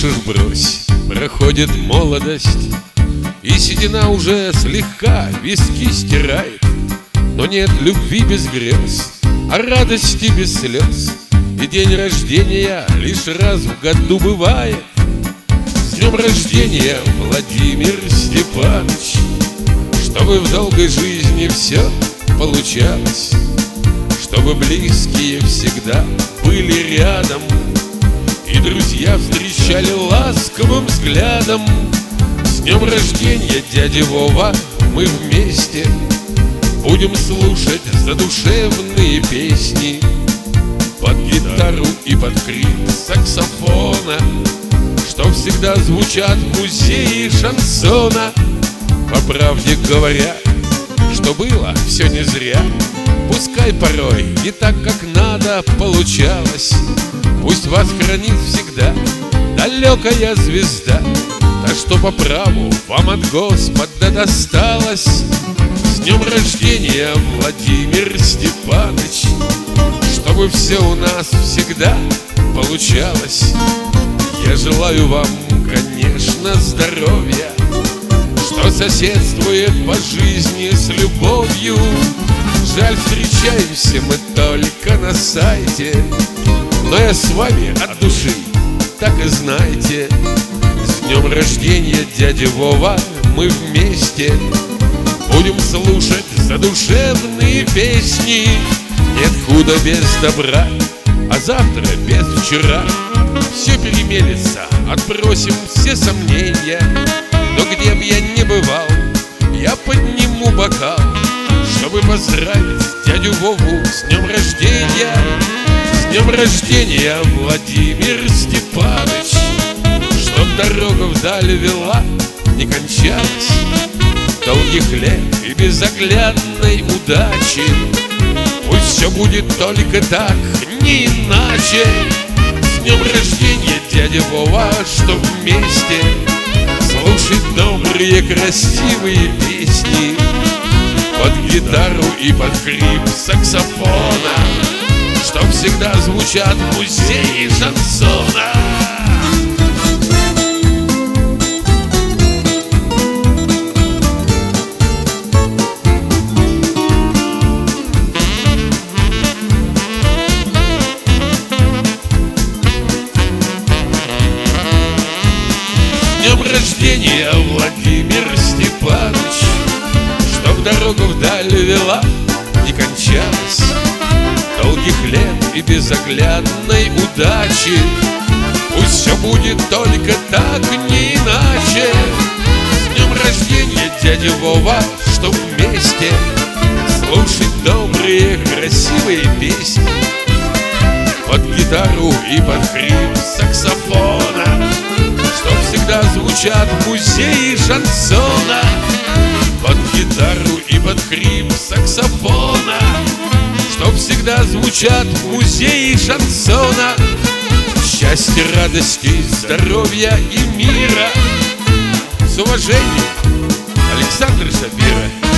хочешь, брось, проходит молодость, и седина уже слегка виски стирает. Но нет любви без грез, а радости без слез, и день рождения лишь раз в году бывает. С днем рождения, Владимир Степанович, чтобы в долгой жизни все получалось, чтобы близкие всегда были рядом, и друзья встречали ласковым взглядом. С днем рождения, дядя Вова, мы вместе будем слушать задушевные песни под гитару и под крик саксофона, что всегда звучат в музее шансона. По правде говоря, что было все не зря, пускай порой не так, как надо получалось, пусть вас хранит всегда далекая звезда, та, что по праву вам от Господа досталась. С днем рождения, Владимир Степанович, чтобы все у нас всегда получалось. Я желаю вам, конечно, здоровья, что соседствует по жизни с любовью. Жаль, встречаемся мы только на сайте, но я с вами от души, так и знайте. С днем рождения, дядя Вова, мы вместе будем слушать задушевные песни. Нет худа без добра, а завтра без вчера. Все перемелется, отбросим все сомнения, но где б я ни бывал, я подниму бокал, чтобы поздравить дядю Вову с днем рождения. С днем рождения, Владимир Степанович, чтоб дорога вдаль вела, не кончалась, долгих лет и безоглядной удачи. Пусть все будет только так, не иначе. С днем рождения, дядя Вова, чтоб вместе слушать добрые, красивые песни под гитару и под хрип саксофона, чтоб всегда звучат в музее шансона. С днем рождения, Владимир Степанович, чтоб дорога вдаль вела, не кончалась, долгих лет и безоглядной удачи. Пусть все будет только так, не иначе. С днем рождения, дядя Вова, чтоб вместе слушать добрые, красивые песни под гитару и под хрип саксофона, чтоб всегда звучат в музее шансона под гитару и под хрип саксофона, чтоб всегда звучат в музее шансона. Счастья, радости, здоровья и мира. С уважением, Александр Шапира.